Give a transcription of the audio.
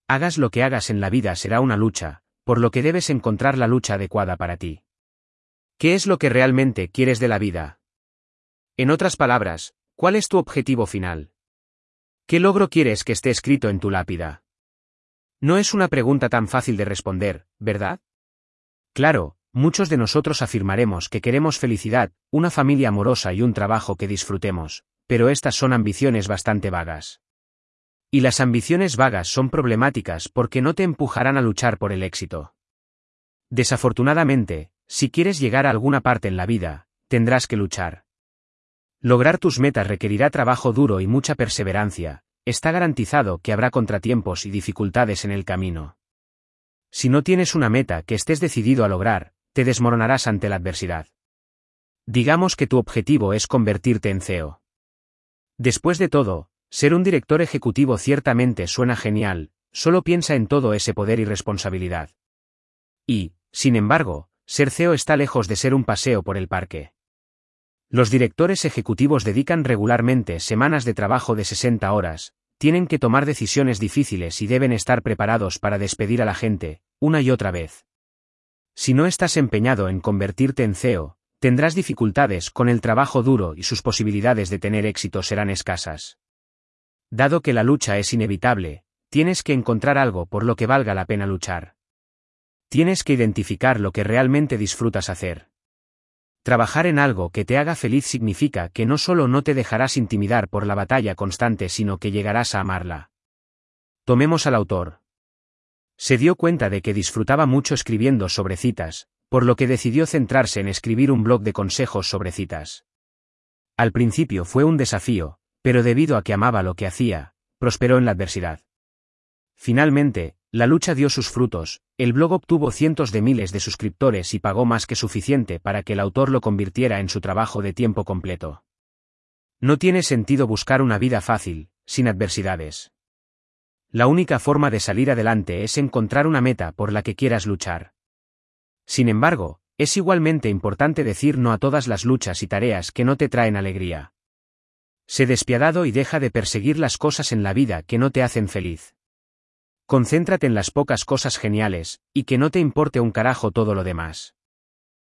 Hagas lo que hagas en la vida será una lucha, por lo que debes encontrar la lucha adecuada para ti. ¿Qué es lo que realmente quieres de la vida? En otras palabras, ¿cuál es tu objetivo final? ¿Qué logro quieres que esté escrito en tu lápida? No es una pregunta tan fácil de responder, ¿verdad? Claro, muchos de nosotros afirmaremos que queremos felicidad, una familia amorosa y un trabajo que disfrutemos, pero estas son ambiciones bastante vagas. Y las ambiciones vagas son problemáticas porque no te empujarán a luchar por el éxito. Desafortunadamente, si quieres llegar a alguna parte en la vida, tendrás que luchar. Lograr tus metas requerirá trabajo duro y mucha perseverancia. Está garantizado que habrá contratiempos y dificultades en el camino. Si no tienes una meta que estés decidido a lograr, te desmoronarás ante la adversidad. Digamos que tu objetivo es convertirte en CEO. Después de todo, ser un director ejecutivo ciertamente suena genial, solo piensa en todo ese poder y responsabilidad. Y, sin embargo, ser CEO está lejos de ser un paseo por el parque. Los directores ejecutivos dedican regularmente semanas de trabajo de 60 horas, tienen que tomar decisiones difíciles y deben estar preparados para despedir a la gente, una y otra vez. Si no estás empeñado en convertirte en CEO, tendrás dificultades con el trabajo duro y sus posibilidades de tener éxito serán escasas. Dado que la lucha es inevitable, tienes que encontrar algo por lo que valga la pena luchar. Tienes que identificar lo que realmente disfrutas hacer. Trabajar en algo que te haga feliz significa que no solo no te dejarás intimidar por la batalla constante, sino que llegarás a amarla. Tomemos al autor. Se dio cuenta de que disfrutaba mucho escribiendo sobre citas, por lo que decidió centrarse en escribir un blog de consejos sobre citas. Al principio fue un desafío, pero debido a que amaba lo que hacía, prosperó en la adversidad. Finalmente, la lucha dio sus frutos, el blog obtuvo cientos de miles de suscriptores y pagó más que suficiente para que el autor lo convirtiera en su trabajo de tiempo completo. No tiene sentido buscar una vida fácil, sin adversidades. La única forma de salir adelante es encontrar una meta por la que quieras luchar. Sin embargo, es igualmente importante decir no a todas las luchas y tareas que no te traen alegría. Sé despiadado y deja de perseguir las cosas en la vida que no te hacen feliz. Concéntrate en las pocas cosas geniales, y que no te importe un carajo todo lo demás.